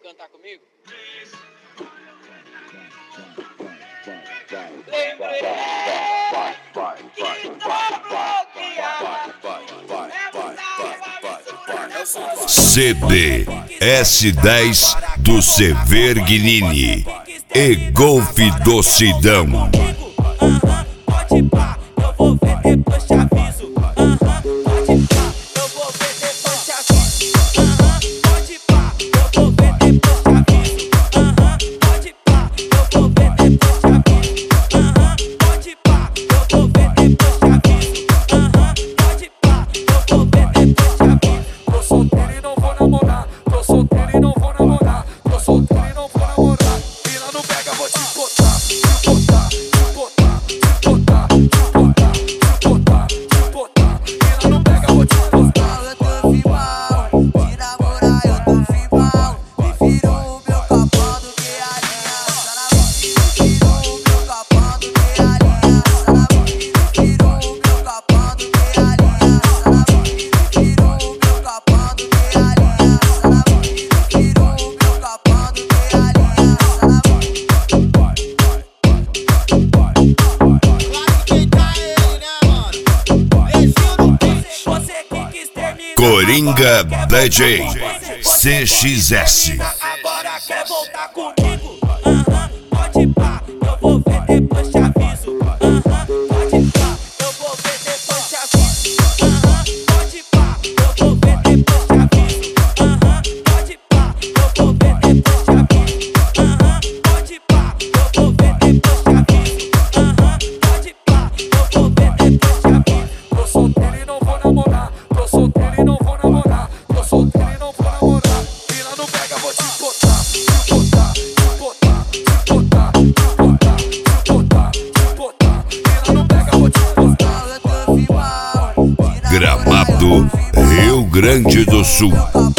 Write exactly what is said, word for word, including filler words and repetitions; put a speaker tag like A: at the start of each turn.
A: cantar comigo?
B: C D S dez do Severgnini e Golf do Sidão.
C: Pode pá, eu vou ver depois te aviso. Pode pá, eu vou ver depois te aviso. Pode pá, eu vou ver depois te aviso. Pode pá, eu vou ver depois te aviso. Pode pá, eu vou ver depois te aviso. Pode pá, eu vou ver depois te aviso. Tô solteiro e não vou namorar. Tô solteiro e não vou namorar. Tô solteiro e não vou namorar. E lá no pega vou te botar, te botar, te botar, te botar, te botar, te botar, te botar. E lá no pega vou te botar.
D: Eu tô firmão, de namorar eu tô firmão. Prefiro o meu capão do que a linha. Prefiro o meu capão do que a linha. Prefiro o meu capão do que a linha. Prefiro o meu capão do que a linha. Prefiro o meu capão do que a linha.
C: Você que quis terminar,
B: Coringa D J C X S.
C: agora quer voltar comigo? Aham, pode pá, eu vou ver depois te aviso. Aham, pode pá, eu vou ver depois te aviso. Aham, pode pá, eu vou ver depois te aviso. Aham, pode pá, eu vou ver depois te aviso. Aham, pode pá, eu vou ver depois te aviso. Aham, pode pá, eu vou ver depois te aviso. Tô solteiro e não vou namorar. Tô solteiro e não vou namorar. Tô solteiro e não vou namorar. E lá no pega vou te botar, te botar, te botar, te botar, te botar, te botar, te botar. E lá no pega vou te botar.
D: Eu tô firmão, de namorar
B: Gramado, Rio Grande do Sul.